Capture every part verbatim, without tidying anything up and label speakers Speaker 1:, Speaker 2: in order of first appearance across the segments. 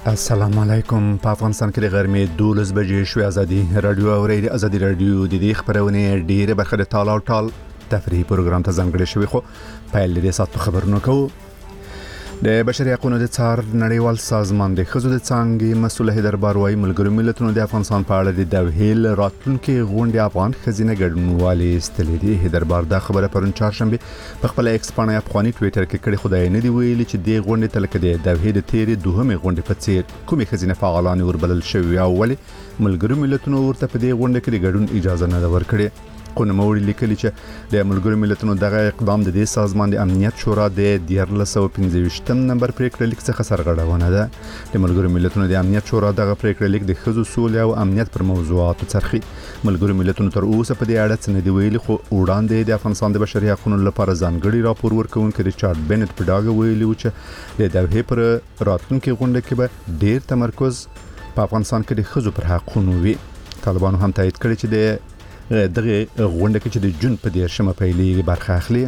Speaker 1: السلام علیکم. په افغانستان کې د غرمې دولس بجې شوې. ازادي رادیو او ریډیو ازادي رادیو د دې خبرونه ډیره برخه د ټال او ټال تفریحي پروګرام ته ځانګړی شوی، خو په لږه سات خبرونه کوو. د بشري حقوقو د څار نړیوال سازمان د خزو د څنګه مسؤل هیدر باروي ملګرو ملتونو د افغانستان په اړه د دوهیل راتلونکو غونډې افغان خزینه ګډونوالي استلې دي. هیدر بار دا خبره پرون چهارشنبه په خپل ایکس باندې افغاني ټوئیټر کې کړي. خدای نه دی ویلي چې د غونډې تلکه د دوهیل تیرې دوهمه غونډې په څیر کومې خزینه فعالان وربلل شوی او ولې ملګرو ملتونو ورته په دې غونډه کې د ګډون اجازه نه ورکړي. قونموړي لیکلي چې د ملګرو ملتونو دغه اقدام د دې سازمان د امنیت شورا د دیارلس او پنځه نمبر پریکړه لیک څخه سرغړونه ده. د ملګرو ملتونو د امنیت شورا دغه پریکړه لیک د خزو سولې او امنیت پر موضوعاتو څرخي. ملګرو ملتونو تر اوسه په دې اړه څه نه دی ویلي، خو وړاندې د افغانستان د بشري حقوقو لپاره ځانګړي راپور ورکوونکي ریچارډ بنت په ډاګه ویلي و چې د دوه پر راتلونکو غونډه کې به ډیر تمرکز په افغانستان کې د خزو پر حقوقو وي. طالبانو هم تایید کړی چې د دغه غونډه کې چې د جون په دیرشمه پیلې برخه اخلي.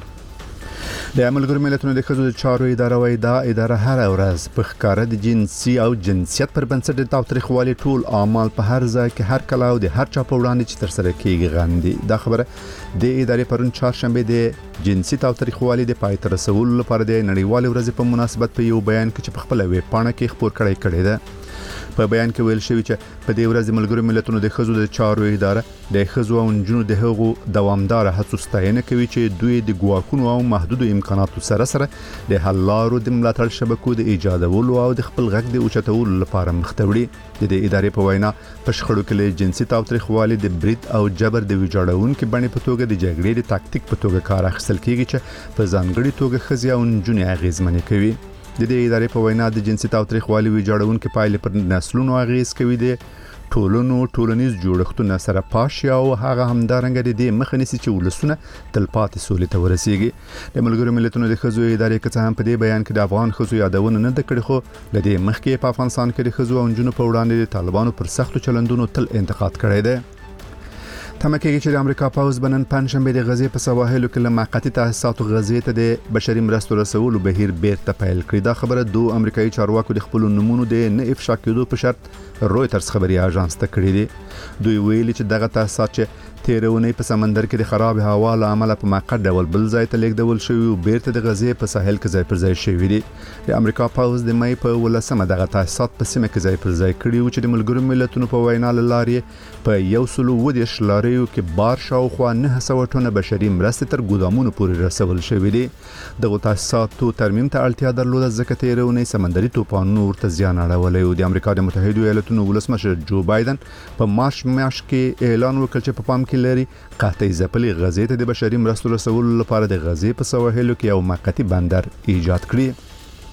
Speaker 1: د ملګرو ملتونو د خزو د چارو اداره وایي دا اداره هر ورځ په ښکارا د جنسي او جنسیت پر بنسټ د تاوتریخوالي ټول اعمال په هر ځای کې هر کله او د هر چا په وړاندې چې تر سره کیږي غندي. دا خبره د ادارې پرون چهارشنبه د جنسي تاوتریخوالي د پای ته رسولو لپاره د نړیوال ورځ په مناسبت په یو بیان کې چې په خپل ویب پاڼه کې خبر کړی کړی ده. په بیان کې ویل شوی چې په دې ورځ ملګرو ملتونو د خزو د چارو اداره د خزو او نجونو د هغو دوامدار هڅو ستاینه کوي چې دوی د ګواښونو او محدود امکاناتو سره سره د حل لارو د ملاتړ شبکو د ایجادولو او د خپل غږ د اوچتولو لپاره مختوړي. د دې ادارې په وینا په شخړو کې له جنسي تاوتریخوالي د برید او جبر د ویجاړونکو بڼې په توګه د جګړې د تاکتیک په توګه کار اخیستل کیږي چې په ځانګړي توګه خزي او نجونې اغیزمنې کوي. د دې ادارې په وینا د جنسي تاوتریخوالي ویجاړونکو پایلې پر نسلونو اغیز کوي، د ټولنو ټولنیز جوړښتونه سره پاشي او هغه همدارنګه د دې مخه نیسي چې ولسونه تلپاتې سولې ته ورسیږي. د ملګرو ملتونو د خزو ادارې کڅ هم په دې بیان کې د افغان خزو یادونه نه کړي، خو د دې مخکې په افغانستان کې د خزو او نجونو په وړاندې د طالبانو پر سختو چلندونو تل انتقاد کړی دی. تمکه چې د امریکا پاوز بنن پنځشنبه د غزې په سواحلو کې لمقتی تاسیساتو غزې ته د بشري مرستو رسولو بهیر بیرته پیل کړی. دا خبره دوه امریکایي چارواکو د خپل نمونه د نه افشا کېدو په شرط رويټرز خبري اژانس ته کړی دی. دوی ویلي چې دغه تاسیسات چې تیرونی په سمندر کې د خراب هوا له امله په موقت ډول بل ځای ته لیږدول شوی او بیرته د غزې په ساحل کې ځای پر ځای شوی دی. د امریکا پاوز د مې په ولسمه دغه تاسیسات په سیمه کې ځای پر ځای کړی او چې د ملګرو ملتونو په وینا لارې په یو سلو ودیش لاریو کې بار شاوخوا نه سوه ټنه بشري مرستې تر ګودامونو پورې رسول شوی دی. دغه تاسیساتو ترمیم ته اړتیا درلوده ځکه تیرونی سمندري طوفانونو ورته زیان اړولی او د امریکا د متحده ایالاتونو ولسمشر جو بایدن په مارچ میاشت کې اعلان وکړ چې په پام کې لري قحطۍ ځپلې غزې ته د بشري مرستو رسولو لپاره د غزې په سواحلو کې یو موقتی بندر ایجاد کړي.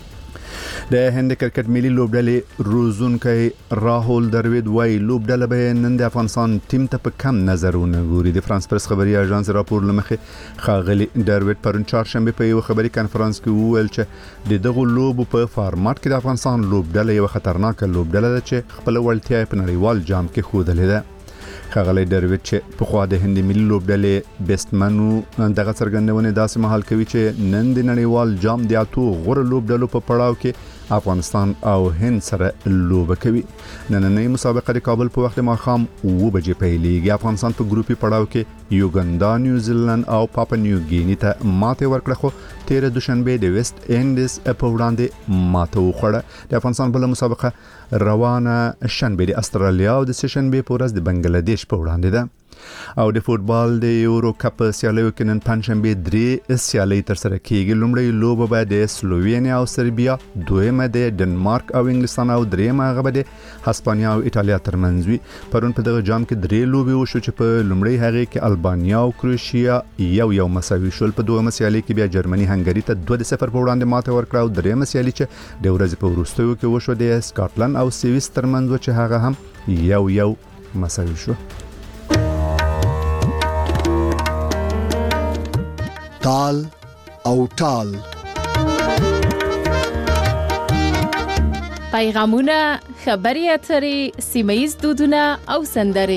Speaker 1: د هند کرکټ ملي لوبډلې روزونکي راهول دروید وايي لوبډله به نن د افغانستان ټیم ته په کم نظرونه ګوري. د فرانس پرس خبري اژانس راپور لمخې خاغلی دروید پرون چهارشنبه په یو خبري کانفرنس کې وویل چې د دغه لوب په فارمات کې د افغانستان لوبډله یو خطرناک لوبډله ده چې خپل وړتیا په نړیوال جام کې ښودلې ده. خاغلی دروید چې په خوا د هند ملي لوبډلې بیسټمنو دغه څرګندونه داسې مهال کوي چې نن د نړیوال جام د اتو غوړ لوبډلو په پړاو کې افغانستان او هند سره لوبه کوي. نننۍ مسابقه د کابل په وخت ماښام اوه بجې پیلېږي. افغانستان په ګروپي پړاو کې یوګندا، نیوزیلند او پاپا نیو ګینی ته ماته ورکړه، خو تیر دوشنبه د ویسټ انډیز په وړاندې ماته وخوړه. د افغانستان بل مسابقه روانه شنبه د استرالیا او د سشنبه په ورځ د بنگلاديش په وړاندې ده. او د فوتبال د یورو کپ سیالیو کې نن پنځشنبه درې سیالۍ تر سره کیږي. لومړی لوبه به د سلووینیا او سربیا، دویمه د ډنمارک او انګلستان او دریمه هغه به د هسپانیا او ایټالیا ترمنځ وي. پرون په دغه جام کې درې لوبې وشو چې په لومړی هغه کې البانیا او کروشیا یو یو مساوي شول. په دویمه سیالۍ کې بیا جرمني هنګری ته دوه صفر په وړاندې ماته ورکړه او دریمه سیالۍ چې د ورځې په وروستیو کې وشو د سکاټلند او سویس ترمنځ چې هغه هم یو یو مساوي شو.
Speaker 2: تال او ټال
Speaker 3: پیغامونه، خبري اترې، سیمه‌ییز دودونه او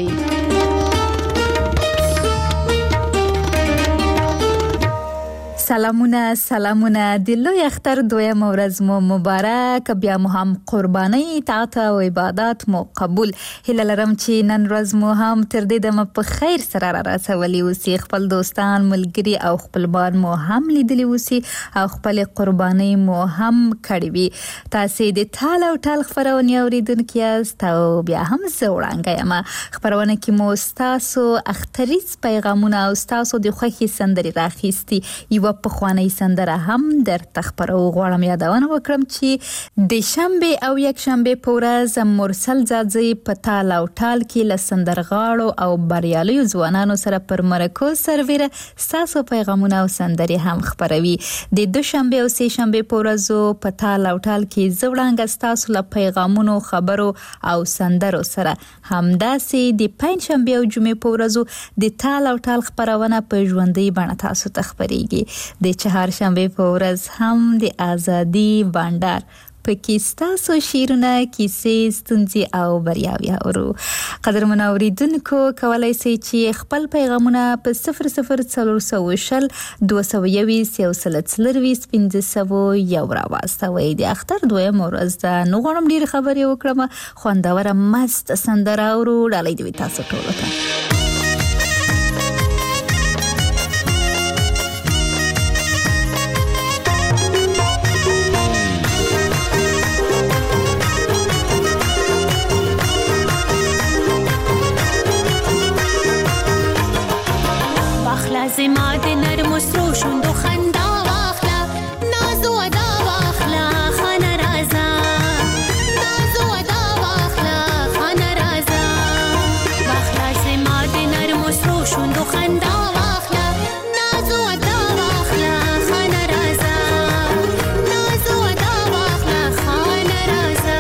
Speaker 3: سندرې.
Speaker 4: سلامونه سلامونه د لوی اختر دویم ورځ مو مبارک، بیا مو هم قرباني طاعت او عبادت مو قبول. هیله لرم چې نن ورځ مو هم تر دې دمه په خیر سره را رسولي اوسئ، خپل دوستان ملګري او خپلوان مو هم لیدلی اوسئ او خپل قرباني مو هم کړې وي. تاسو د ټال او ټال خبرونه اوریدونکو یاست او بیا هم زه وړاندې یم. خبرونه کې مو تاسو اختریز پیغامونه او تاسو د خوښي سندري راخېستي. یو په خوانی سندره هم در تخبرو غواړم یادونه وکړم چې د شنبه او یک شنبه په ورځ مرسل زادزی په ټال او ټال کې له سندرغاړو او بریالیو ځوانانو سره پر مرکو سرویره تاسو پیغامونه او سندري هم خبروي. د دوشنبه او سه شنبه په ورځو په ټال او ټال کې زوړانګ تاسو له پیغامونو خبرو او سندرو سره همداسې د پنځ شنبه او جمعې په ورځو د ټال او ټال خبرونه په ژوندۍ بڼه تاسو ته خبريږي. د چهارشنبه په ورځ هم د ازادي بانډار پکې تاسو شیرونه کیسې ستونزې او بریاوي اورو. قدرمن اوریدونکو کولای شئ چې خپل پیغامونه په صفر صفر څلور سوه شل دوه سوه یویشت یو سل څلرویشت پنځه سوه یو را واستوئ. د اختر دویم ورځ ده، نو غواړم ډېرې خبرې وکړم، خوندوره مست سندره اورو. ډالۍ دوی تاسو ټولو ته.
Speaker 5: زما د نرم سرو شوندو خندا واخلا، نازو ادا واخلا خانه رازا، نازو ادا واخلا خانه رازا، واخلا زما د نرم سرو شوندو خندا واخلا، نازو ادا واخلا خانه رازا، نازو ادا واخلا خانه رازا.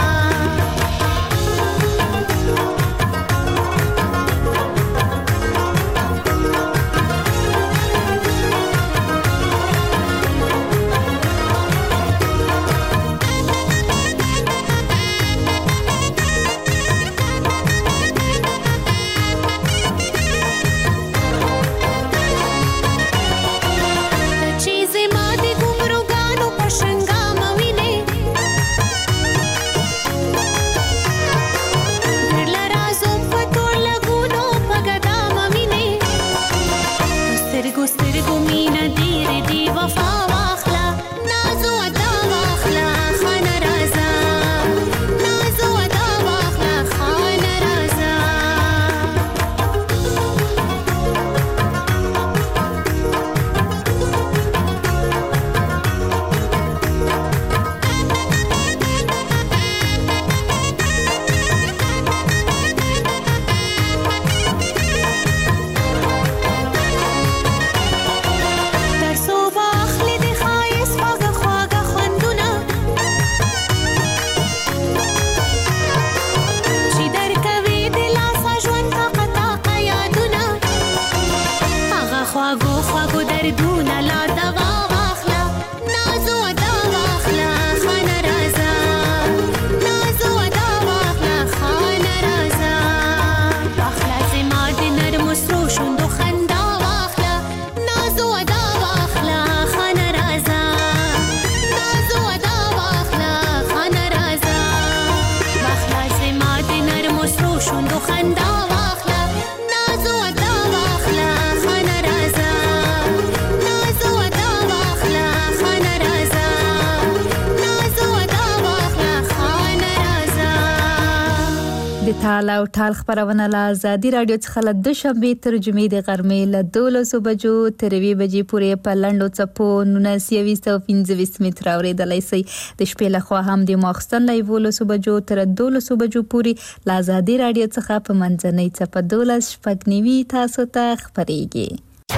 Speaker 4: ټال او ټال خبرونه له ازادي رادیو څخه له دوشنبه تر جمعې د غرمې له دولسو بجو تر یوې بجې پورې په لنډو څپو نولس یویشت او پنځه ویشت متره اورېدلی شئ. د شپې لخوا هم د ماخستن له یولسو بجو تر دولسو بجو پورې له ازادي رادیو څخه په منځنۍ څپه دولس شپږ نوي تاسو ته خبرېږي.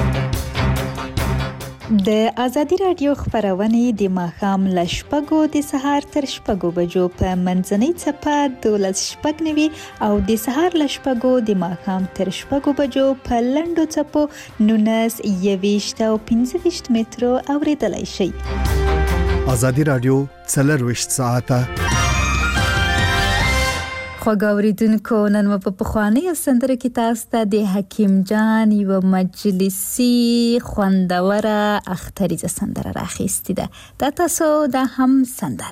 Speaker 4: د ازادي رادیو خبرونه د ماښام له شپږو د سهار تر شپږو بجو په منځنۍ څپه دولس شپږ نوي او د سهار له شپږو د ماښام تر شپږو بجو په لنډو څپو نولس یویشت او پنځه ویشت مترو اورېدلی شئ.
Speaker 2: ازادي رادیو څلرویشت ساعته
Speaker 4: خوګاوریدونکو نن مو په پخوانی سندره کې تاسو ته د حکیم جان یو مجلسی خوندوره اختریزه سندره راخیستې ده. دا تاسو د هم سندره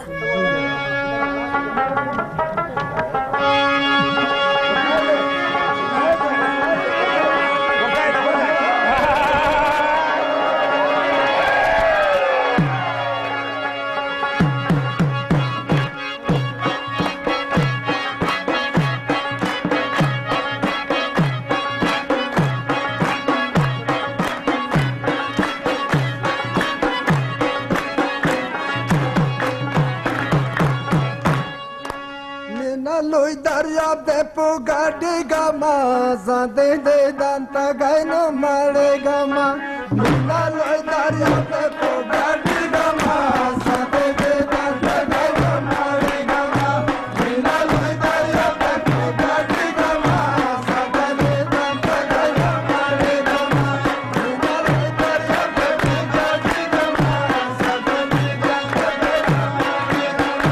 Speaker 6: Pugadi gama, zade de danta gaino mare gama. Mina loy darya pe pugadi gama, zade de danta gaino mare gama. Mina loy darya pe pugadi gama, zade de danta gaino mare gama. Mina loy darya pe pugadi gama, zade de danta gaino mare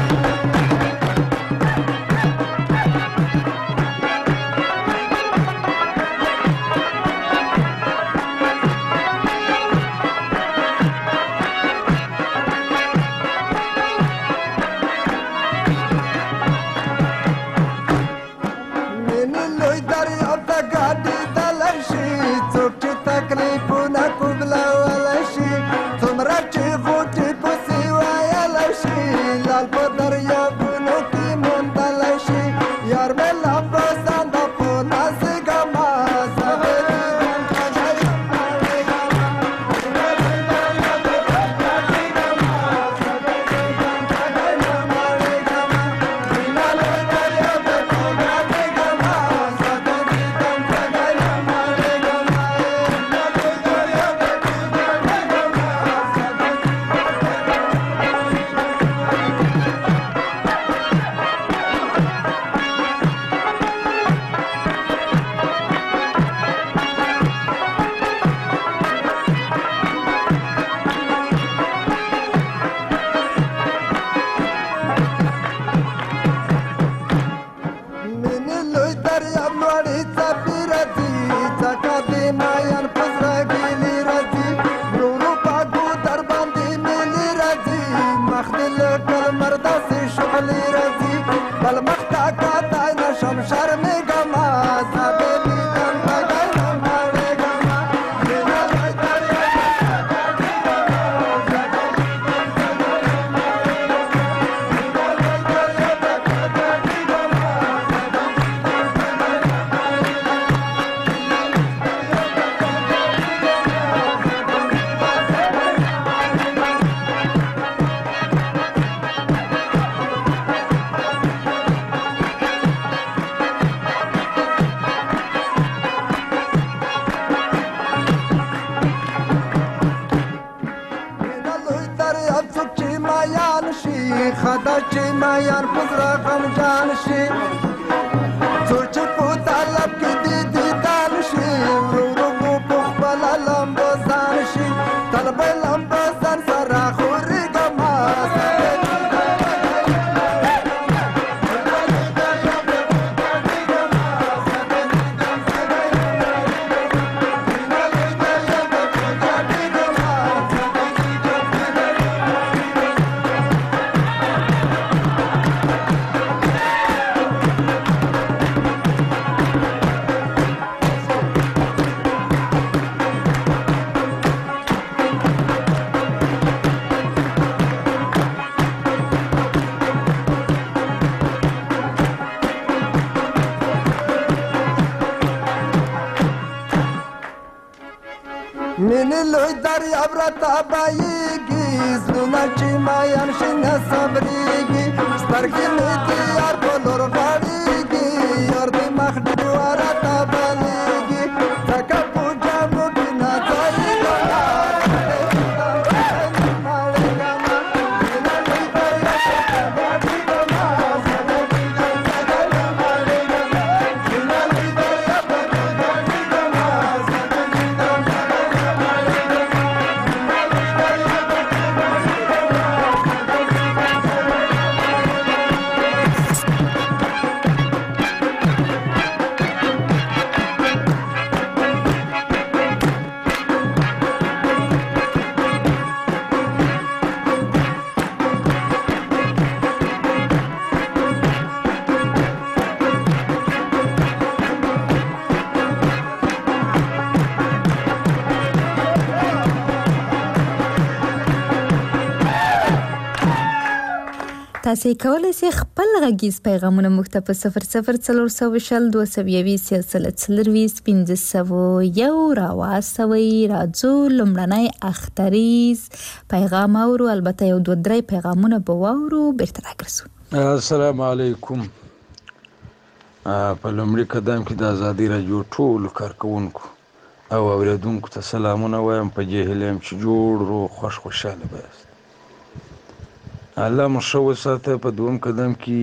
Speaker 6: Mini loy darya brata bayigi, zluna chimayan shina sabrigi, stargi miti yar kolor varigi, yordi makhdi warata baligi, taka puja mukina zaiga.
Speaker 4: تاسې کولی شئ خپل غږیز پیغامونه موږ ته په صفر صفر څلور سوه شل دوه سوه یویشت یو سل څلرویشت پنځه سوه یو راواستوئ. راځو لومړنی اختریز پیغام اورو، البته یو دوه درې پیغامونه به واورو، بیرته راګرځو.
Speaker 7: السلام علیکم. په لومړي قدم کې د ازادي راډیو ټولو کارکوونکو او اوریدونکو ته سلامونه وایم. په جهیل یم چې جوړ روغ خوش خوشحاله به یاست. الله مو ښه وساته. په دویم قدم کې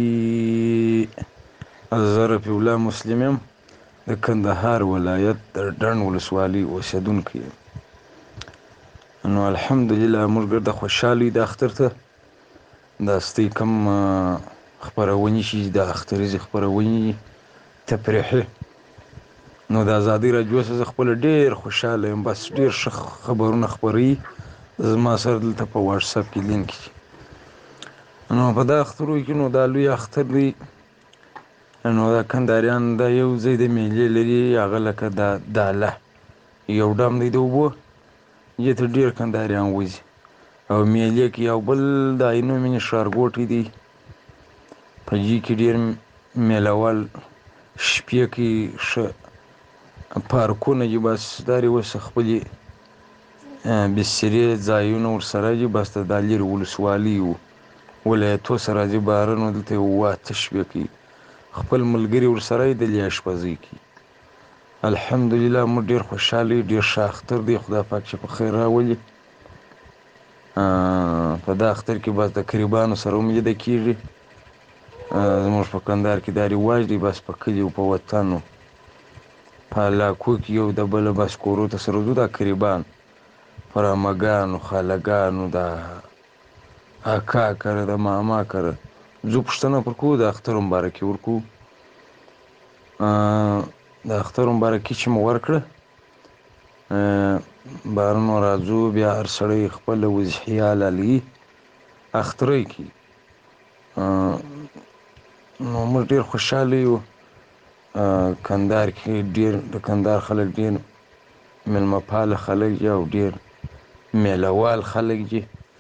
Speaker 7: زه رفیع الله مسلم یم، د کندهار ولایت د ډنډ ولسوالۍ اوسېدونکی یم. نو الحمدلله موږ ګرده خوشحاله یو د اختر ته. دا ستۍ کوم خپرونې چې د اختریزې خپرونې تفریحي، نو د ازادي راډیو څخه زه خپله ډېر خوشحاله یم. بس ډېر ښه خبرونه خپروي. زما سره دلته په واټساپ کې لینک دي. نو په دا اخترو کې نو دا لوی اختر دی. نو دا کندهاریان دا یو ځای د میلې لري، هغه لکه دا داله یو ډم دی د اوبو، دې ته ډېر کندهاریان وځي. او میلې کې یو بل د عینو مینې ښارګوټی دی، په دې کې ډېر میلهوال شپې کې ښه پارکونه دي. بس دا اوس خپلې بسترې ځایونه ورسره دي. بس د دا لرې ولسوالۍ و ولایتو سره دي باران، دلته یو اووه اته شپې کوي. خپل ملګري ورسره یې دلې اشپزۍ کوي. الحمدلله موږ ډېر خوشحاله یو. ډېر ښه اختر دی، خدای پاک چې په خیر راولي. په دا اختر کې بس د قریبانو سره هم لیده کېږي. زموږ په کندهار کې دا رواج دی، بس په کلیو په وطنو په علاقو کې یو د بله بس کورو ته سره ځو. دا قریبان پر عمګانو خالګانو د اکا کره د ماما کره ځو، پوښتنه پر کوو، د اختر مبارکي ورکوو. د اختر مبارکي چې مو ورکړه بارونو راځو، بیا هر سړی خپله وضحیه لالي اختری کوي. نو موږ ډېر خوشحاله یو. کندهار کې ډېر د کندهار خلک ډېر میلمه پاله خلک دي او ډېر میلهوال خلک دي.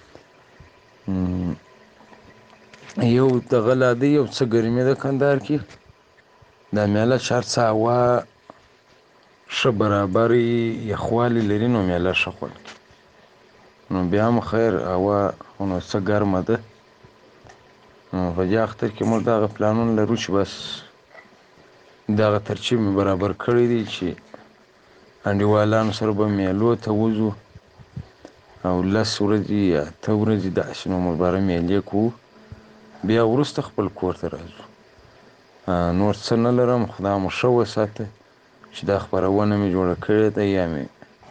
Speaker 7: یو دغه لا دی، یو څه ګرمي ده کندهار کې، دا میله چې هر څه هوا ښه برابر یخوالي لري، نو میله ښه خوند کوي. نو بیا هم خیر هوا نو څه ګرمه ده. نو په دې اختر کې موږ دغه پلانونه لرو چې بس دغه ترتیب مې برابر کړی دی چې انډیوالانو سره به میلو ته وځو او لس ورځې یا اته ورځې داسې نو موږ به میلې کوو. بیا وروسته خپل کور ته راځو. نور څه نه لرم. خدای مو ښه وساته چې دا خپرونه مې جوړه کړې ده یا مې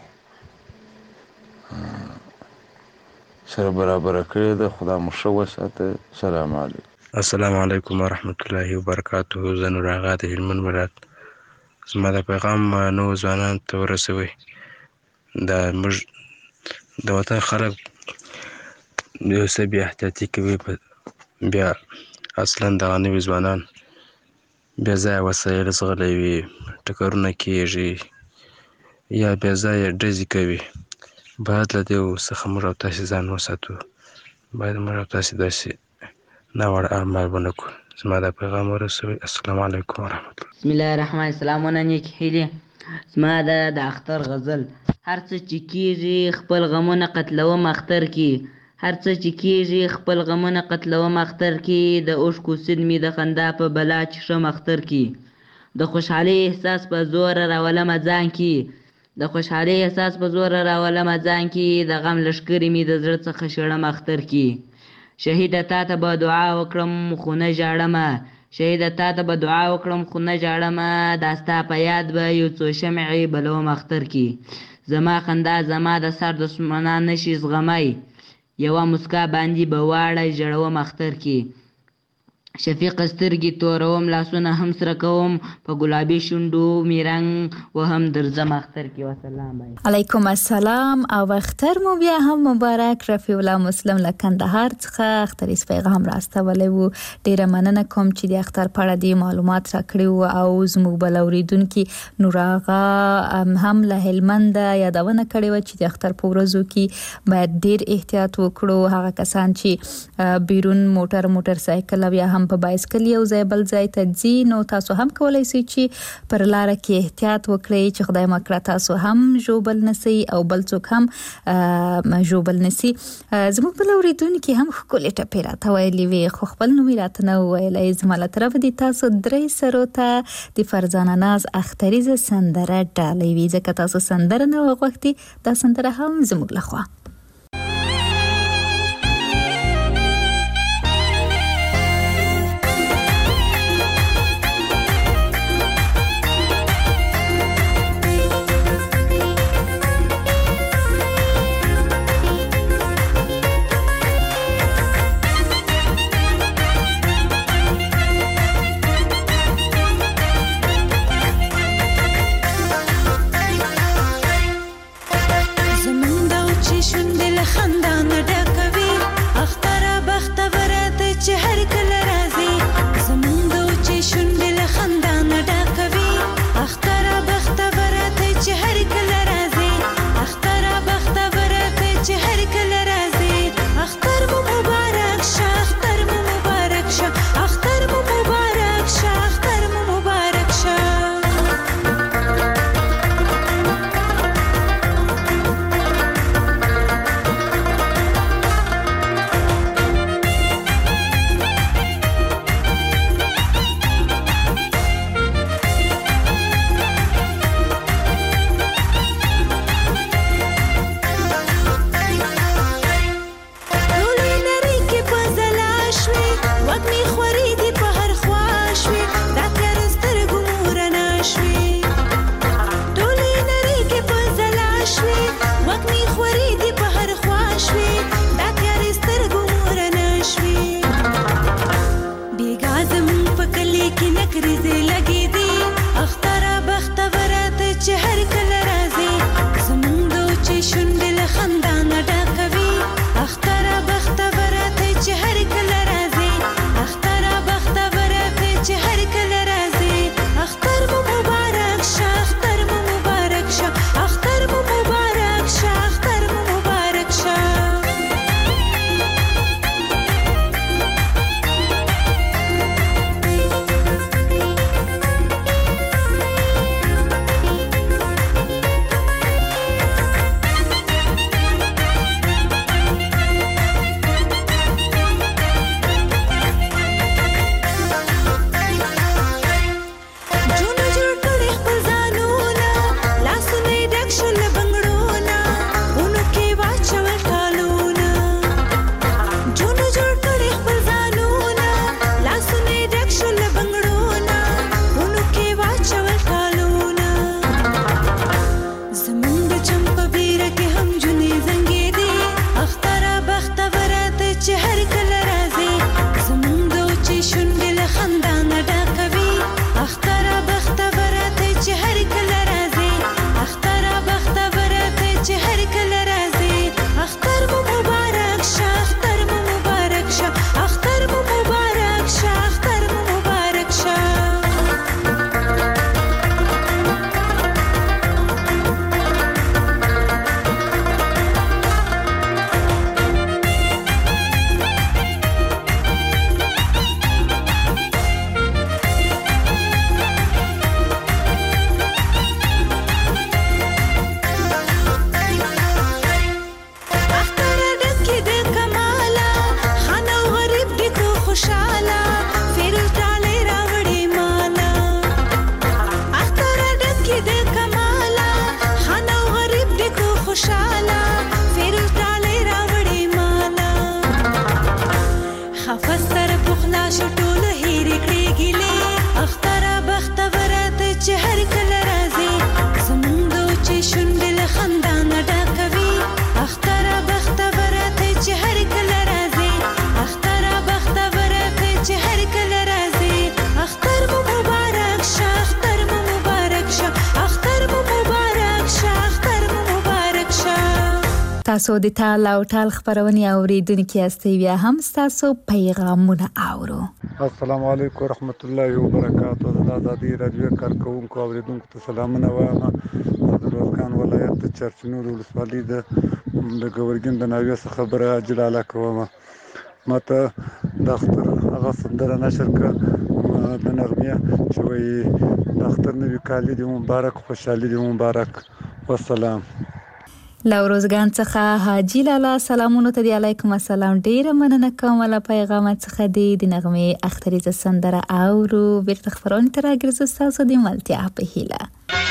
Speaker 7: سره برابره کړې ده. خدای مو ښه وساته. سلام علیکم.
Speaker 8: السلام علیکم ورحمت الله وبرکاته. زه نور آغا د هلمند ولایت. زما د پیغام نوو ځوانانو ته ورسوئ. دا موږ د وطن خلک یو څه بې احتیاطي کوي، بیا اصلا دغه نوي ځوانان بې ځایه وسایل ځغلوي، ټکرونه کېږي یا بې ځایه ډزې کوي. باید له دې څخه موږ او تاسې ځان وساتو. باید موږ او تاسې داسې ناوړه اعمال ونه کړو. زما دا پیغام ورسوئ. السلام علیکم ورحمت الله.
Speaker 9: بسم الله الرحمن الرحیم. نیکې هیلې. زما د د اختر غزل: هر څه چې کېږي خپل غمونه قتلوم اختر کې، هر څه چې کېږي خپل غمونه قتلوم اختر کې، د اوښکو سیند مې د خندا په بلا چښم اختر کې، د خوشحالۍ احساس په زور راولمه ځان کې، د خوشحالۍ احساس په زور راولمه ځان کې، د غم لښکرې مې د زړه څخه شړم اختر کې. شهیده تا ته به دعا وکړم خو نه ژاړمه، شهیده تا ته به دعا وکړم خو نه ژاړمه، دا ستا په یاد به یو څو شمعې بلوم اختر کې. زما خندا زما د سر دښمنان نشي زغمی، یوه مسکا باندې به واړه ژړوم اختر کې. شفیق سترګې توروم لاسونه هم سره کوم په ګلابي شونډو میرنګ و هم درځم اختر کې وسلام
Speaker 4: علیکم السلام او اختر مو بیا هم مبارک. رفیع الله مسلم له کندهار څخه اختریز پیغام راستولی و. ډیره مننه کوم چې د اختر په اړه د معلومات راکړي او زموږ بل اوریدونکي نور آغا هم له هلمند یادونه کړې و چې د اختر په ورځو کې باید ډیر احتیاط وکړو. هغه کسان چې بیرون موټر موټر سایکل یا هم په بایسکل یو ځای بل ځای ته ځي نو تاسو هم کولای شئ چې پر لار کې احتیاط وکړئ چې خدای مکړه تاسو هم ژوبل نسی او بل څوک هم ژوبل نسی. زموږ بل اوریدونکي هم ښکلې ټپې راته ویلې وې خو خپل نوم یې راته نه وویلی. زما له طرفه د تاسو درې سرو ته د فرزانه ناز اختریزه سندره ډالۍ وي ځکه تاسو سندره نه وغوښتي دا سندره هم زموږ لخوا.
Speaker 5: زمون دا چې شو
Speaker 4: تاسو د تال او ټال خبرونه اوریدونکو یاستئ، بیا هم تاسو پیغامونه اورو.
Speaker 10: السلام علیکم ورحمت الله وبرکاته. د آزادي رادیو کارکونکو اوریدونکو ته سلامونه وایم. د روزګان ولایت د چرچنور ولسوالۍ د د ګورګین د ناوې څخه خبره جلاله کوم. ماته د اختر هغه سندره نشر کړه د نغمه چې وایي د اختر نوي کال دې مبارک، خوشحالي دې مبارک. والسلام.
Speaker 4: لوروزګان څخه حاجی لالا سلامونه ته دی. علیکم السلام. ډیره مننه کوم له پیغامات څخه دی د نغمه اختریزه سندره اورو. بیرته خبرونه تر راګرځو تاسو د ملتیا په هیله.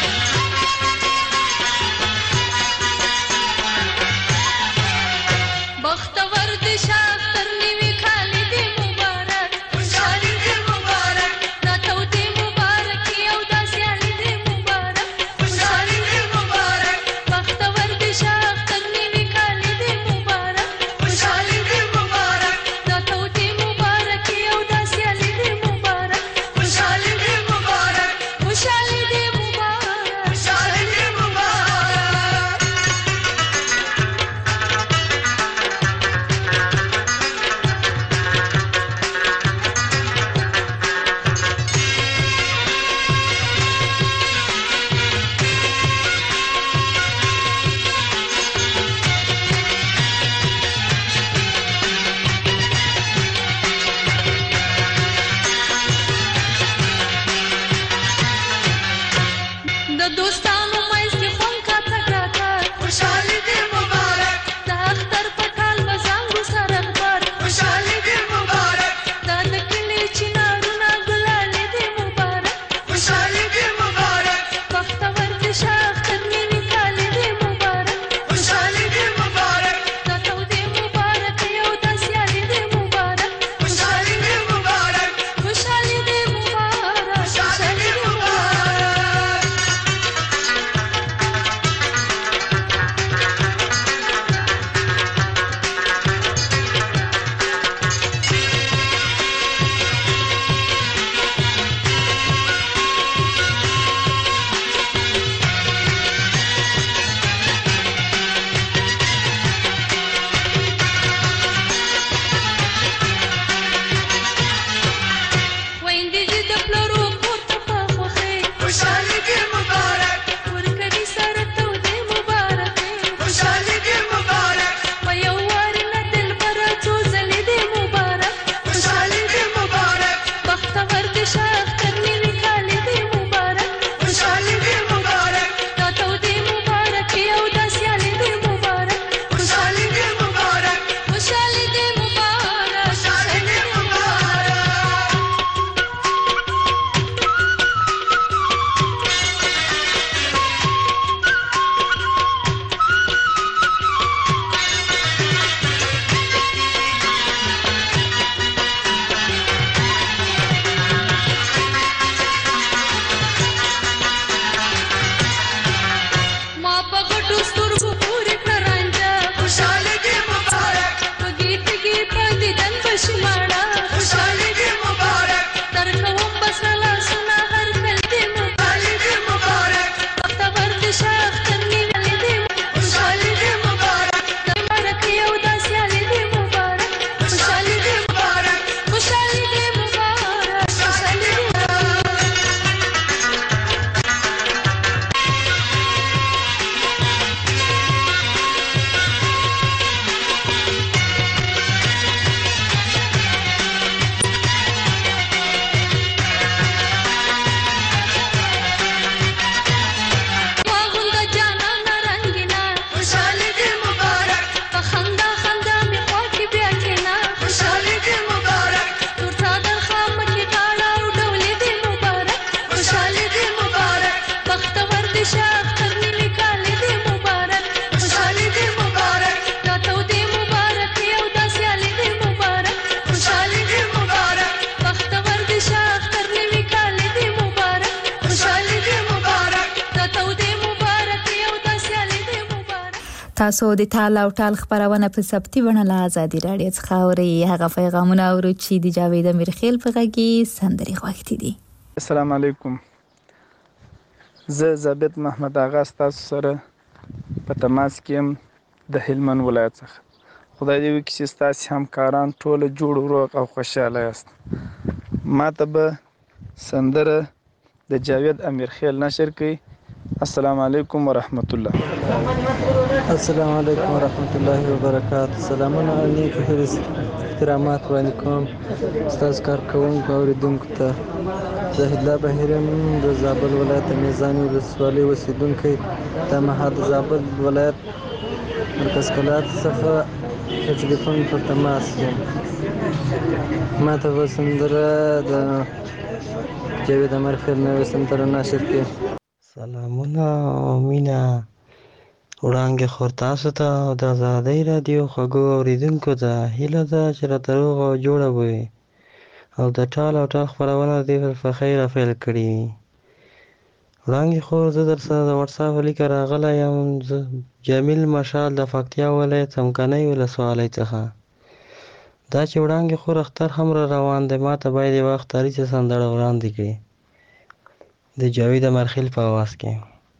Speaker 4: تاسو د تال او ټال خبرونه په سبتي بڼه له آزادي رادیو څخه اورئ. هغه پیغامونه اورو چې د جاوید امیرخیل په غږی سندري غوښتي دي.
Speaker 11: السلام علیکم. زه ثابت محمد آغا تاسو سره په تماس کې د هلمند ولایت څخه. خدای دې وکړي چې ستاسې همکاران ټوله جوړ روغ او خوشحاله یاست. ما ته به سندره د جاوید امیرخیل نشر کوي. السلام علیکم ورحمت الله.
Speaker 12: السلام علیکم ورحمت الله وبرکاته. سلامونه او نیک احترامات وړاندې کوم ستاسو کارکوونکو او اوریدونکو ته. زاهد الله بهیر یم د زابل ولایت میزانې ولسوالۍ اوسېدونکی. دا مهال د زابل ولایت مرکز کلات څخه د ټلیفون په تماس یم. ما ته به سندره د جاوید امیرخیل نوې سندره نشر کړي.
Speaker 13: سلامونه او مینه وړاندې خور تاسو ته او د ازادۍ راډیو خوږو اورېدونکو ته هیله ده چې راته روغ او جوړه وي او د ټال او ټال خپرونه دې په خیر پیل کړي وي. وړاندې خور زه در سره د وټساپ لیکه راغلی یم. زه جمیل مشال د پکتیا ولایت څمکنۍ ولسوالۍ څخه. دا چې وړاندې خور اختر هم را روان دی، ما ته باید یوه اختري سندره وړاندې کړي د جاوید امیرخیل په آواز کې.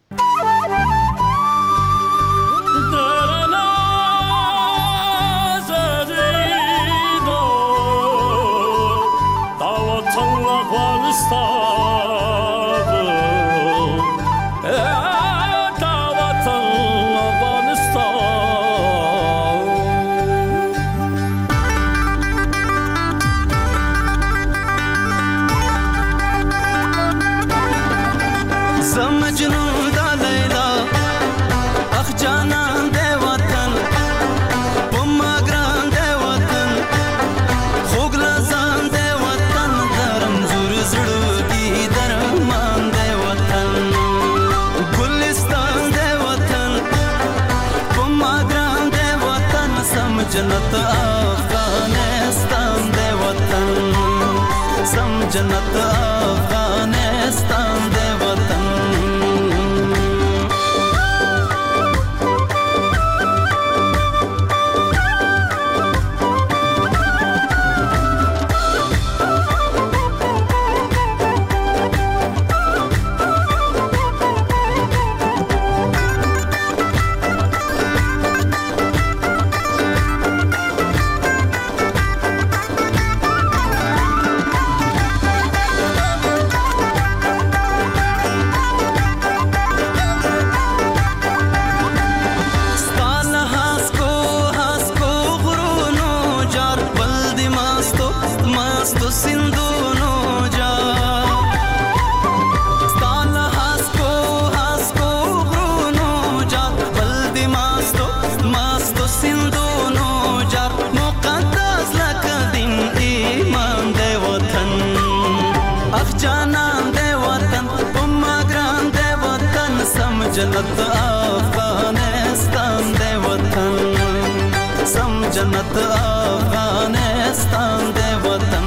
Speaker 14: جنت افغانستان دے وطن، سم جنت افغانستان دے وطن. جنت افغانستان دے وطن، سم جنت افغانستان دے وطن.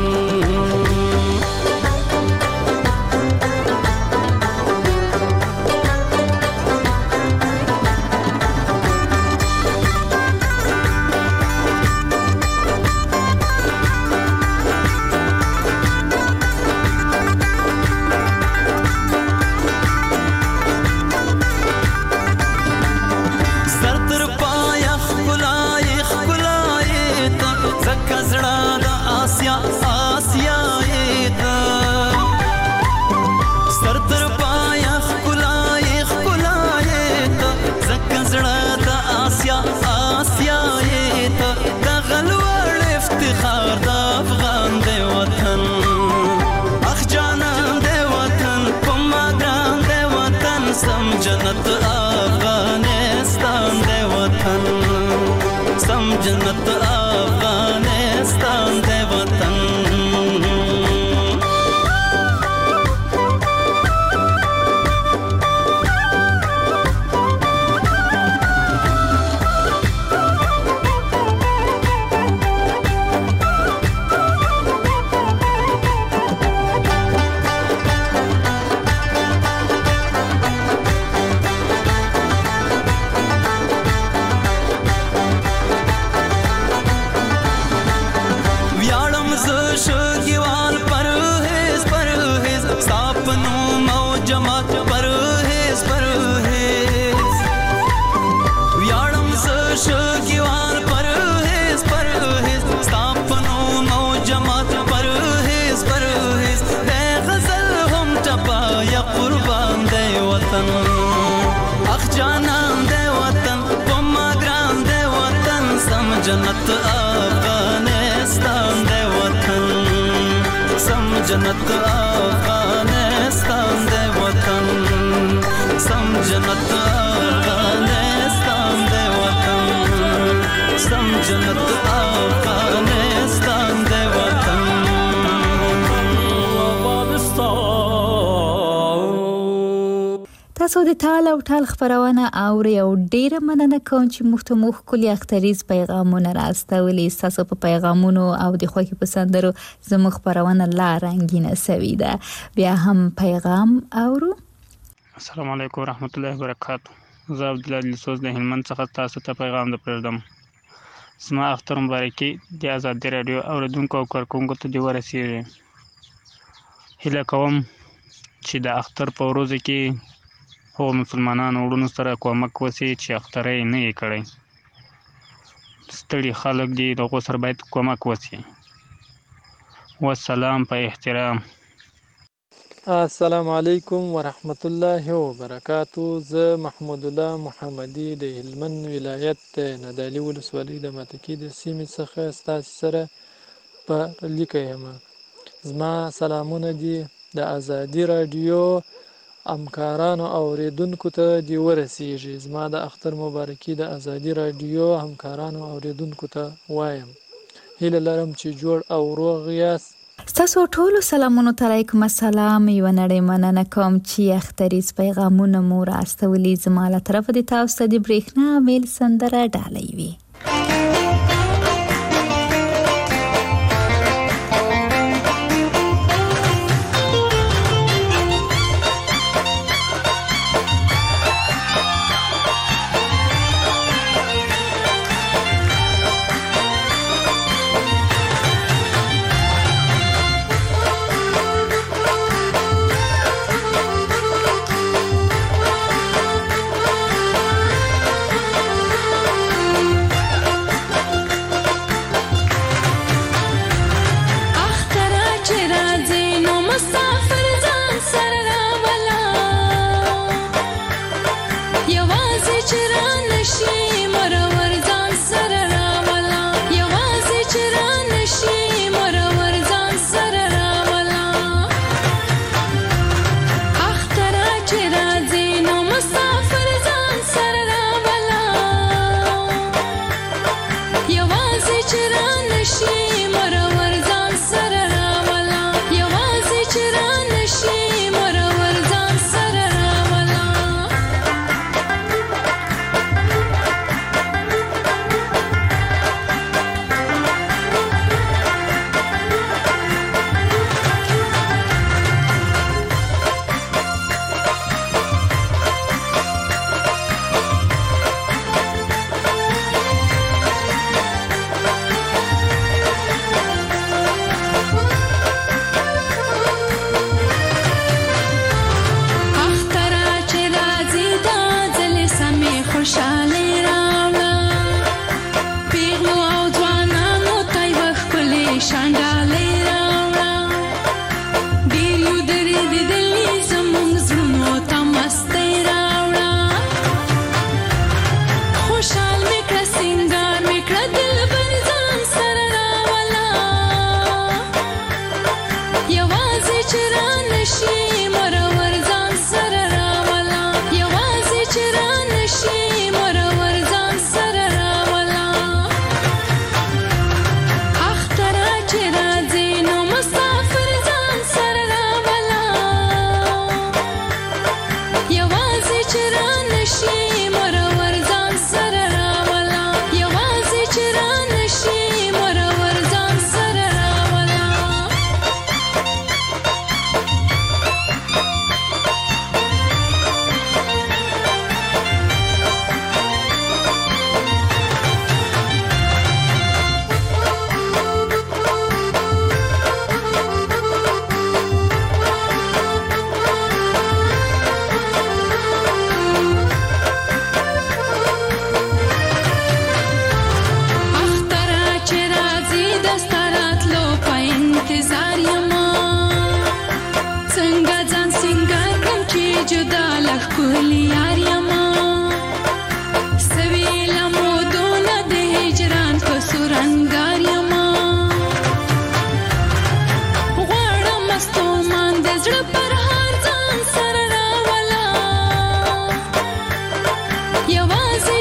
Speaker 14: جنت افغانستان دے وطن، سم جنت افغانستان دے وطن. وخت جانان دے وطن وما ګران دے وطن سم جنت افغانستان دے وطن سم جنت افغانستان دے وطن سم جنت افغانستان دے وطن سم جنت افغانستان دے وطن
Speaker 4: تاسو د ټال او ټال خبرونه اوري او ډیره مننه کوم چې موږ ته مخ کلی اختریز پیغامونه راستولي. تاسو په پیغامونو او د خوښي پسندرو زموږ خبرونه لا رنگینه سوي ده. بیا هم پیغام اورو.
Speaker 15: السلام علیکم ورحمت الله وبرکاتہ. زه عبدالله لسوس د هلمند څخه تاسو ته پیغام د پردم. زما اختر مبارکي د آزادي رادیو اوریدونکو او کارکونکو ته دی ورسیږي. هیله کوم چې د اختر په ورځ کې هو مسلمانانو وروڼو سره کومک وسی چې اختر یې نه یې کړی. ستړي خلک دي دغو سره باید کومک وسی. والسلام په احترام.
Speaker 12: السلام علیکم ورحمت الله وبرکاتو. زه محمود الله محمدي د هلمند ولایت ندالي ولسوالۍ د ماتکي د سیمې څخه ستاسو سره په لیکه یم. زما سلامونه دي د آزادي رادیو همکارانو او اوریدونکو ته دی ورسیږي. زما د اختر مبارکي د آزادي رادیو همکارانو او اوریدونکو ته وایم. هیله لرم چې جوړ او روغ یاست.
Speaker 4: تاسو ټول سلامونو علیکم السلام. یو نړۍ مننه کوم چې اختریز پیغامونه مو راستولي. زما له طرفه د تاسو د برېښنا میل سندره ډالۍ وي.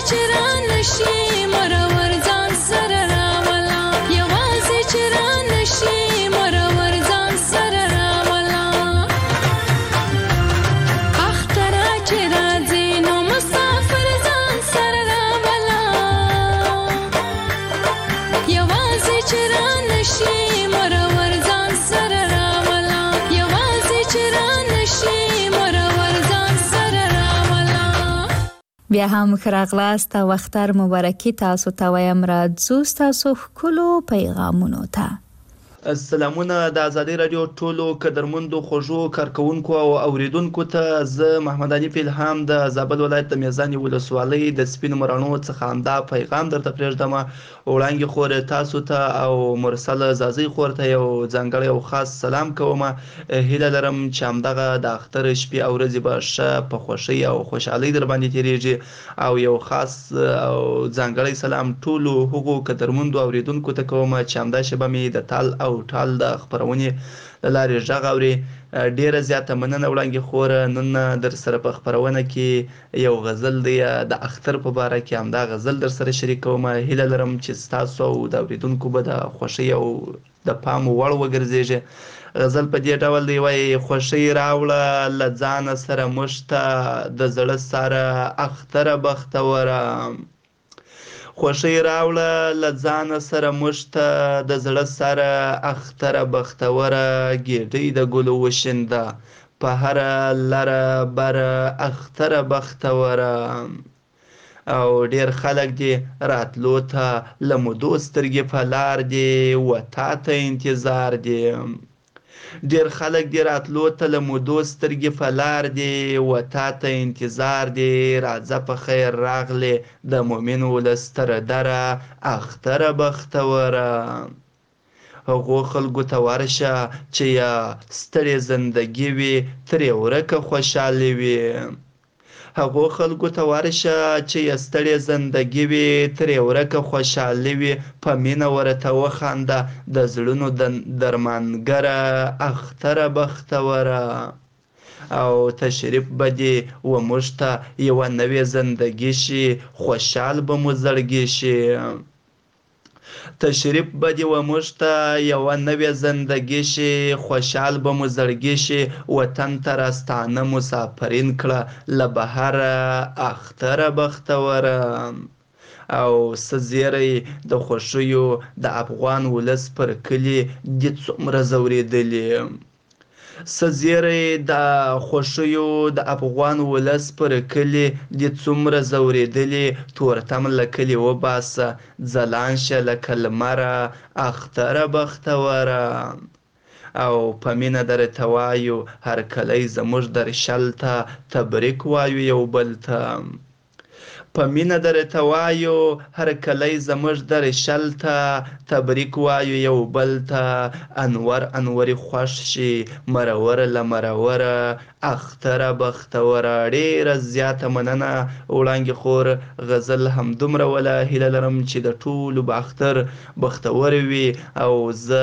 Speaker 5: چې را نشي مرور ځان سره راولا یوازې چې را نشي مرور ځان سره راولا اختر چې راځي نو مسافر ځان سره راولا یوازې چې را نشي مرور ځان سره راولا یوازې چې را نشي مرور ځان سره راولا
Speaker 4: بیا هم خراغلاست او اختر مبارکي تاسو ته وایم راځو تاسو ښکلو پیغامونو ته.
Speaker 16: سلامونه د ازادي رادیو ټولو قدرمندو خوږو کارکونکو او اوریدونکو ته زه محمد علي فلهام د زابل ولایت د میزانې ولسوالۍ د سپینو مراڼو څخه همدا پیغام درته پرېږدم. وړاندې خور تاسو ته او مرسل زازۍ خور ته یو ځانګړی او خاص سلام کوم. هیله لرم چې همدغه د اختر شپې او ورځې به ښه په خوښۍ او خوشحالۍ در باندې تېرېږي او یو خاص او ځانګړی سلام ټولو هغو قدرمندو اوریدونکو ته کوم چې همدا شیبه مې د تال او ټال د خپرونې له لارې غږ اوري. ډیره زیاته مننه وړاندې خوره. نن در سره په خپرونه کې یو غزل دی د اختر په باره کې همدا غزل در سره شریکوم. هیله لرم چې ستاسو او د اوریدونکو به د خوښۍ او د پام وړ وګرځېږي. غزل په دې ډول دی وایي: خوښۍ راوړه له ځانه سره موږ ته د زړه سره اختره بختوره خوښۍ راوړه له ځانه سره موږ ته د زړه سره اختره بختوره ګېډۍ د ګلو وشینده په هره لره بره اختره بختوره او ډېر خلک دي راتلو ته له مودو سترګې په لار دي و تا ته انتظار دي ډېر خلک دي راتلو ته له مودو سترګې په لار دي و تا ته انتظار دي راځه په خیر راغلې د مؤمن ولس تر دره اختره بختوره هغو خلکو ته ورشه چې یا ستړې زندګي وي ترې ورکه خوشحالي وي هغو خلکو ته ورشه چې یا ستړې زندګي وي ترې ورکه خوشحالي وي په مینه ورته وخانده د زړونو درمانګره اختره بختوره او تشریف به دې و موږ ته یوه نوې زندګي شي خوشحال به مو زړګي شي تشریف به دې و موږ ته یوه نوې زندګي شي خوشحال به مو زړګي شي وطن ته راستانه مسافرین کړه له بهره اختره بختوره او څه زیری د خوښیو د افغان ولس پر کلي دې څومره ځورېدلي څه زیری د خوښیو د افغان ولس پر کلي دې څومره ځورېدلي تورتم له کلي وباسه ځلان شه لکه لمره اختره بختوره او په مینه درته وایو هرکلی زموږ درشل ته تبریک وایو یو بل ته په مینه درته وایو هرکلی زموږ درشل ته تبریک وایو یو بل ته انور انوري خوښ شي مرور له مروره اختره بختوره ډېره زیاته مننه وړانګې خور غزل همدومره وله هیله لرم چې د ټولو به اختر بختور وي او زه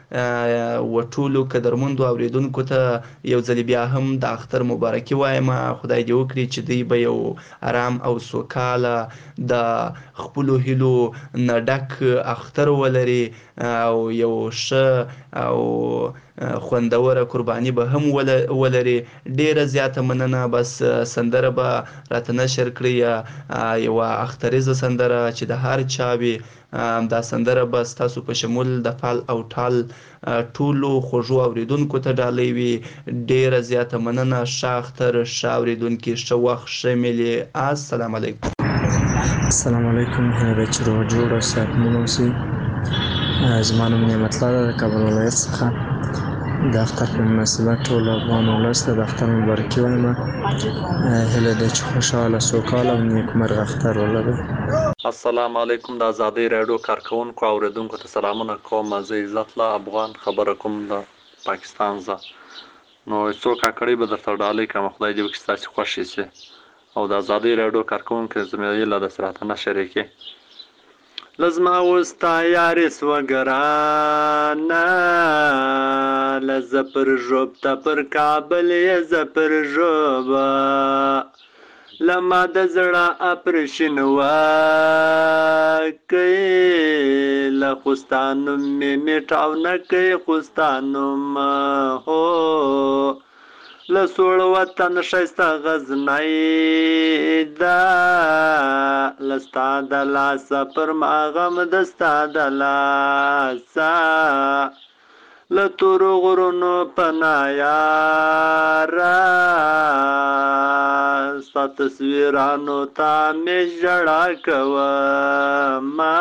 Speaker 16: و ټولو قدرمندو اوریدونکو ته یو ځلې بیا هم د اختر مبارکي وایم. خدای دې وکړي چې دوی به یو ارام او سوکاله د خپلو هیلو نه ډک اختر ولري او یو ښه او خوندوره قرباني به هم ولري. ډیره زیاته مننه. بس سندره به راته نشر کړي یوه اختریزه سندره چې د هر چا وي. دا سندره به ستاسو په شمول د فال او ټال ټولو خوږو اوریدونکو ته ډالۍ وي. ډیره زیاته مننه. ښه اختر، ښه اوریدونکي، ښه وخت، ښه میلې. السلام علیکم.
Speaker 17: السلام علیکم. هیله ده چې روغ جوړ او صحتمند اوسئ. زما نوم نعمت الله ده د کابل ولایت څخه. د اختر په مناسبت ټول افغان ولس ته د اختر مبارکي وایم. هیله ده چې خوشحاله سوکاله او نیکمرغه اختر ولرئ.
Speaker 18: السلام علیکم. د ازادۍ راډیو کارکوونکو او اوریدونکو ته سلامونه کوم. زه عزت الله افغان خبره کوم د پاکستان زه. نو څو کاکړۍ به درته ډالۍ کړم. خدای دې وکړي ستاسې خوښې شي او د ازادۍ راډیو کارکوونکو زما هیله ده چې راته نشر یې کړي. لزما وستا یارې سوه ګرانه لزه پر ژوب ته پر کابل یې زه پر ژوبه لما د زړه اپریشن وکړې له خوستانو مې میټاو نه کوي خوستانو ما هو له سوړ وطن ښایسته غزنی ده له ستا د لاسه پر ما غم د ستا د لاسه له تورو غرونو پناه یاره ستا تصویرانو ته مې ژړا کومه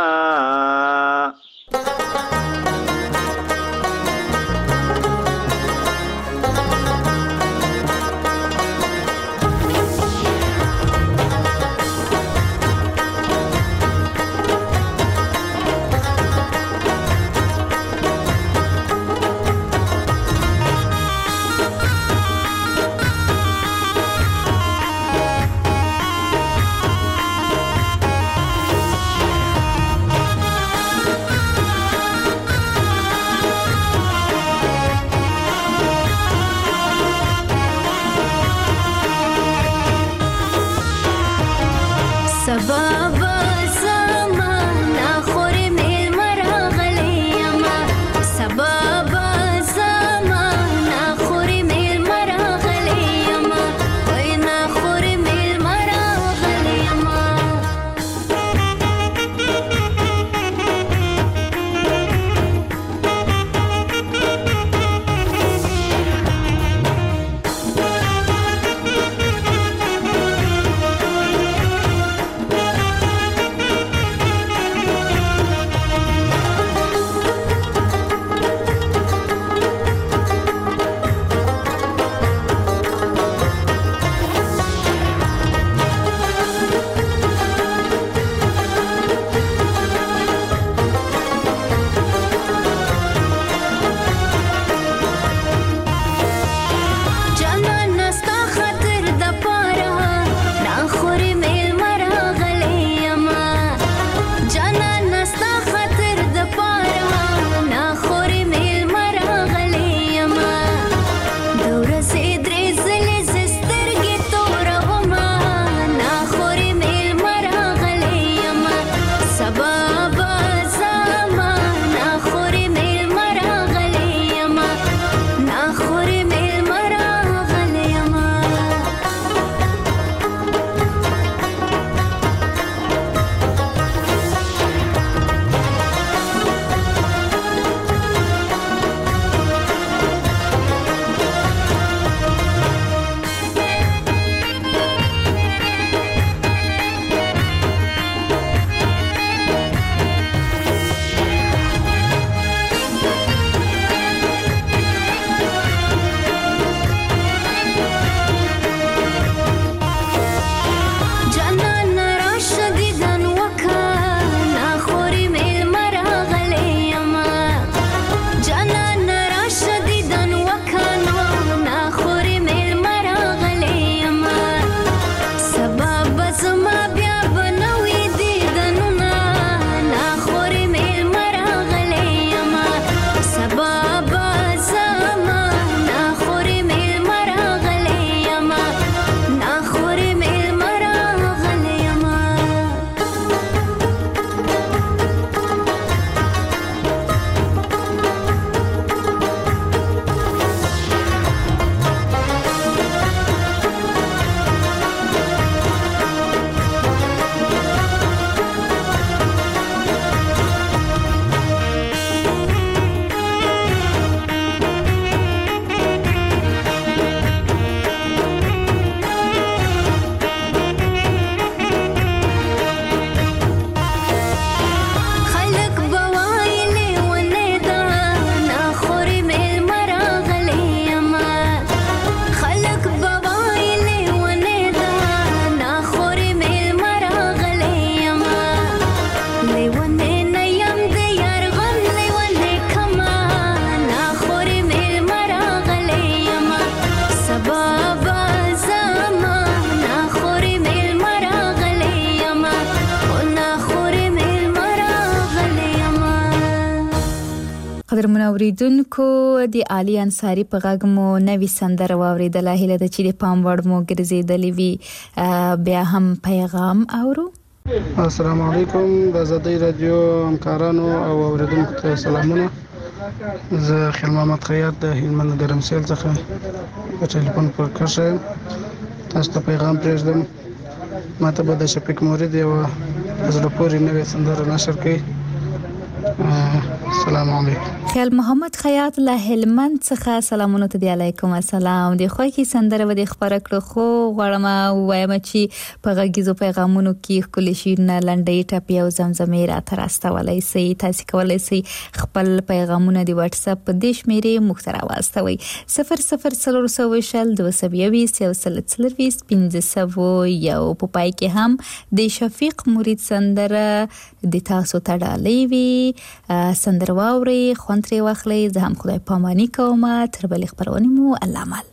Speaker 4: محترمو اوریدونکو د علي انصاری په غږ مو نوې سندره واوریدله. هیله ده چې د پام وړ مو ګرځېدلې وي. بیا هم پیغام اورو.
Speaker 19: السلام علیکم د آزادۍ رادیو همکارانو او اوریدونکو ته سلامونه. زه خیل محمد خیاط د هلمند د رمسیل څخه په ټلیفون پر کښه یم. تاسو ته پیغام پرېږدم. ماته به د شفیق مورید یوه په زړه پورې نوې سندره نشر کړي. السلام علیکم.
Speaker 4: خیال محمد خیاط له هلمند څخه سلامونه ته دی. علیکم السلام. د خوږی سندره و د خبره کړو خو غواړم وایم چې په غږیزو پیغامونو کې خپل شیرینه لنډۍ ټاپي او زمزمې را تراستولای سي. تاسو کولای سي خپل پیغامونه د واتس اپ په دیش میرې مختره واستوي. صفر صفر څلور سوه شل دوه سوه یویشت یو سل څلرویشت پنځه سوه یو. په پای کې هم د شفیق مورید سندره د تاسو ته ډالۍ وي. سندره واوري خوند ترې واخلئ. زه هم خدای پاماني کوم. تر بلې خپرونې مو الله مل.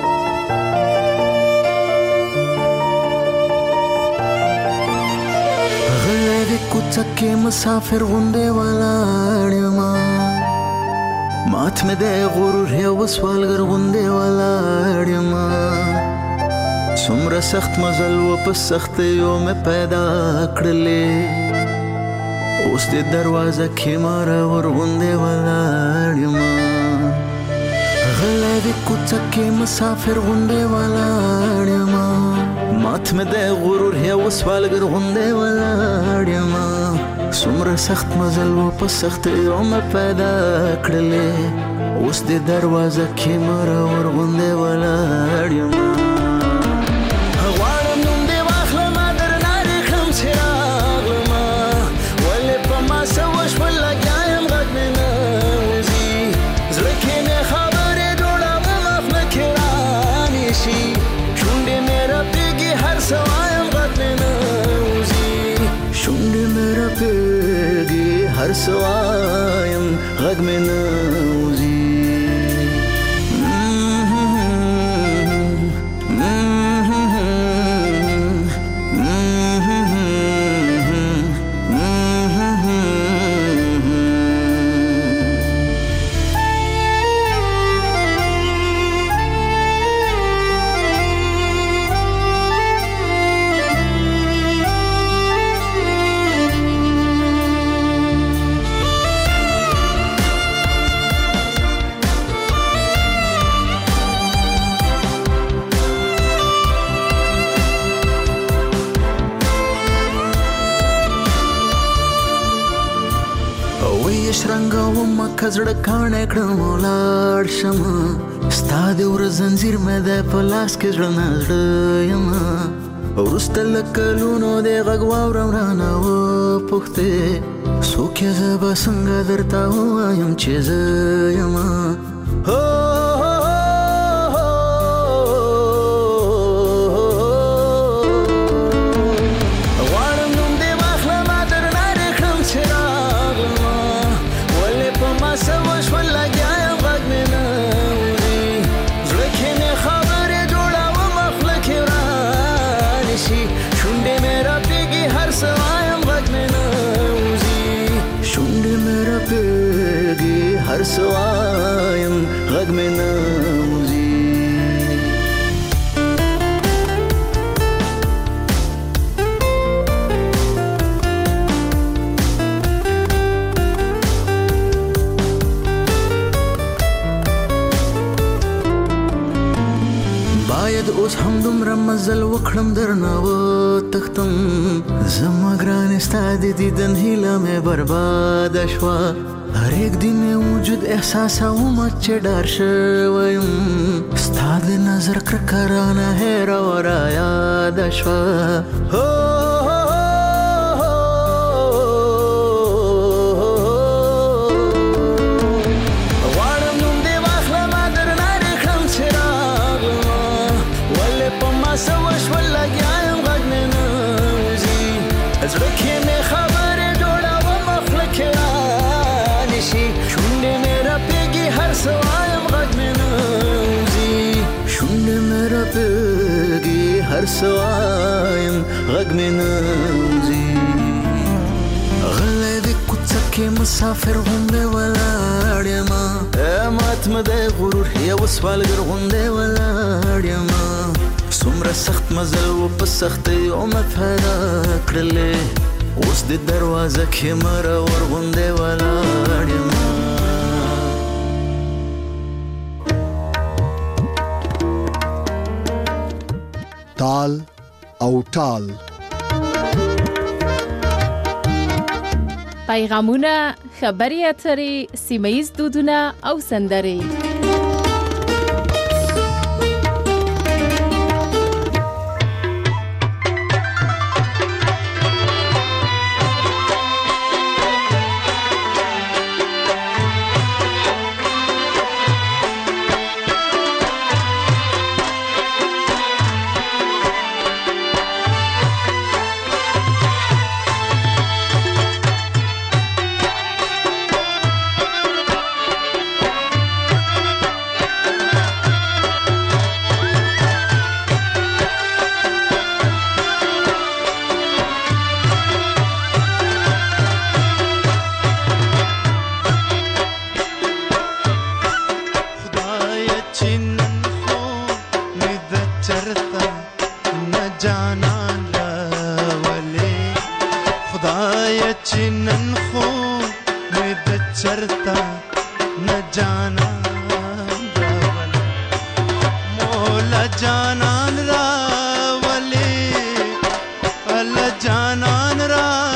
Speaker 20: غلی د کوڅه کې مسافر غوندې ولاړ یمه. مات مې د غرور یو سوالګر غوندې ولاړ یمه. څومره سخت مزل و په سختیو مې پیدا کړلې. اوس د دروازه کې ماره ورغوندې ولاړ یمه. غلی د کوڅه کې مسافر غوندې ولاړ یمه. مات مې د غرور یو سوالګر غوندې ولاړ یمه. څومره سخت مزل و په سختیو مې پیدا کړلې. اوس د دروازه کې ماره ورغوندې ولاړ یمه. هر سوایم غږ مې نه وځي. کزړه کاڼه کړم ولاړ شمه. ستا د ور زنځیر مې د په لاس کې زړه نه زړه یمه. وروسته له کلونو د غږ واورم رانه وپوښتې. څوک یې زه به څنګه درته ووایم چې زه یمه. هر سوایم غږ مې نه وځي. باید اوس هم دومره مزل وکړم درنه وتښتم. زما ګرانې ستا د دیدن هیله مې برباده شوه. هر یک دی مې وجود احساسوم چې ډار شوی یم. ستا د نظر کرکه رانه هېره و رایاده شوه. غواړم نوم دې واخلمه درنه دې کړم چې راغلمه. ولې په ما څه وشول لګیا یم غږ مې نه وځي. زړه کې مې خبرې جوړومه خوله کې شونډې مې راپېږي هر سوایم غږ مې نه وځي. شونډې مې راپېږي هر سوایم غږ مې نه وځي. غلی د کوڅه کې مسافر غوندې ولاړ یما مات مې د غرور یو سوالګر غوندې ولاړ یما څومره سخت مزل و په سختۍ عمر پیدا کړلې اوس د دروازه کې مرور غوندې ولاړ یما
Speaker 2: تال او ټال
Speaker 3: پیغامونه، خبري اترې، سیمه‌ییز دودونه او سندرې.
Speaker 6: جانان را